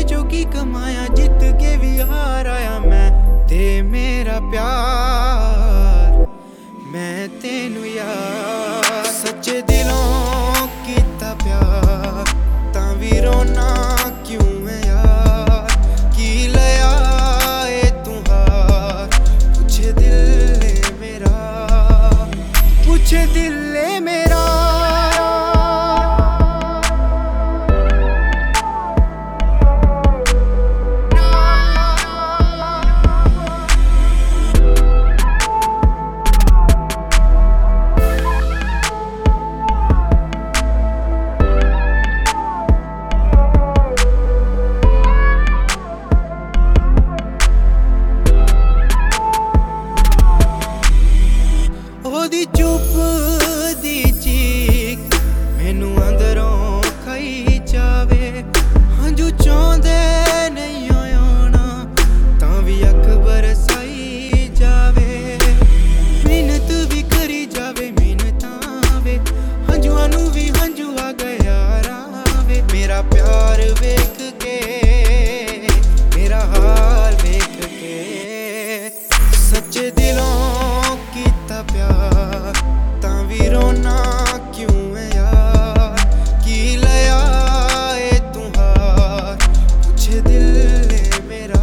चो की कमाया, जित के भी हार आया मैं ते मेरा प्यार। मैं तेनू यार सच्चे दिलों कीता प्यार, तां वी रोना क्यों है यार। की लया ए तू हार, पूछे दिल ने मेरा, पूछे दिल ने मेरा। ओदी चुप दी चीक मैनू अंदरों खाई जावे, हंजू चाहंदे नहीं आना तां भी अख बरसाई जावे। मिन्नत भी करी जावे मिन्नतां वे, हंजुआं नू भी हंजू आ गया रावे। मेरा प्यार वेख के, मेरा हाल वेख के, सच्चे दिलों कीता प्यार, तां वी रोना क्यों है यार। की लया ए तू हार, पूछे दिल ने मेरा।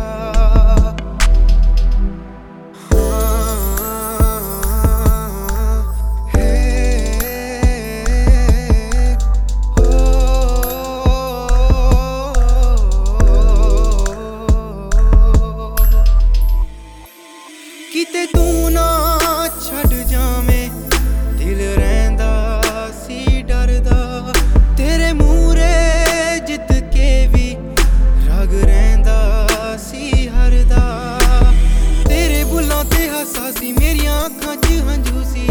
किते तू ना छड़ जावें, दिल रहिंदा सी डरदा, तेरे मूरे जित के भी रग रहिंदा सी हरदा। तेरे बुल्लां ते हासा सी, मेरियां अखां च हंजू सी,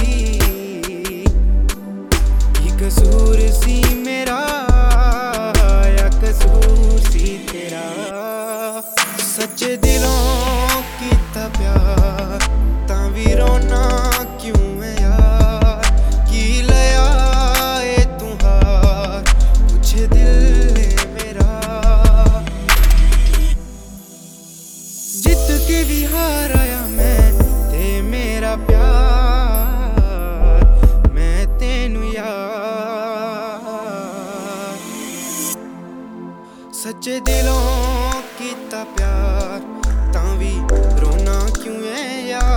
की कसूर सी मेरा या कसूर सी तेरा। सच्चे दिलों कीता प्यार, तां वी रोना क्यों है यार। की लया ए तू हार, पूछे दिल ने मेरा। जित के भी हार आया मैं ते मेरा प्यार। मैं तेनू यार सच्चे दिलों कीता प्यार, तां वी रोना क्यों है यार।